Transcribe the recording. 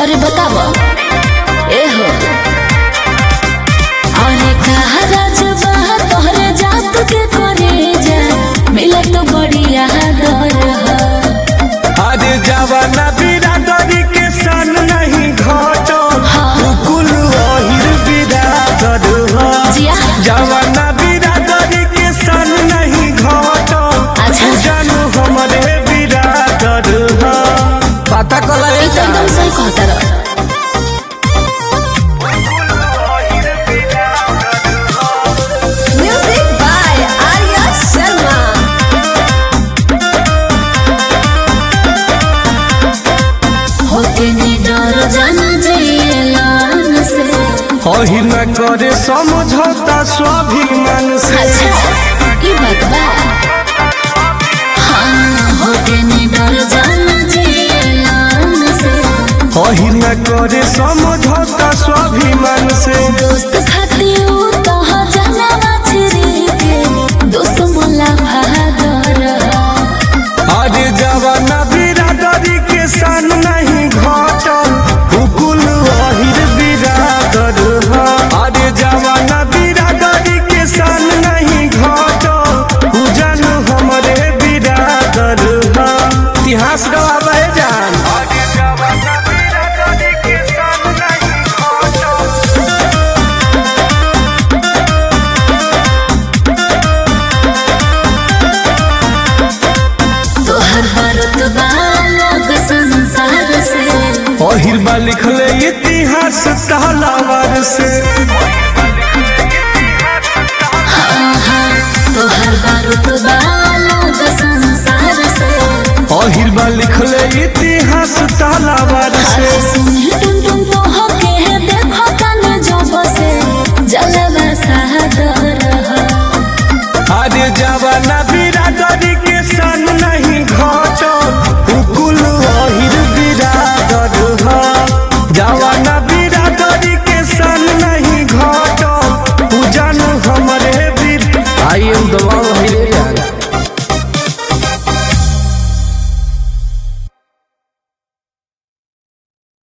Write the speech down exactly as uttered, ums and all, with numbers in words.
अरे बताव ए हो अरे कहा राजबा तोहरे जात के करे जा मिलत तो बढ़िया दर अरे जवाना बिरादरी के सन नहीं घटो कुल ओहिर बिरादर हो जिया जवाना बिरादरी के सन नहीं घटो अच्छा जानू हमरे बिरादर हो पता कला ई तो एकदम सही कहता रह Music by Arya Sharma. होके नी डर जाना जेलान से ओही न करे समझौता स्वाभिमान से अच्छा ई बात बा हाँ होके नी डर जाना जेलान से ओही न करे समझौता स्वाभिमान से दोस्त खातिर तो जाना बाछरी के दोस्त मोला भागर अरे जवाना बिरादरी के सन नहीं घटल हुकुल ओहिर बिरादर हो अरे जवाना बिरादरी के सन नहीं घटल उ जानू हमरे बिरादर हो इतिहास गवावे जान अरे जवाना बिरादरी के सन नहीं घटल तोहर भारत बालक संसार से ओहिर बा लिखले इतिहास तहलावर से तोहर भारत बालक संसार से ओहिर बा लिखले इतिहास तहलावर से सुन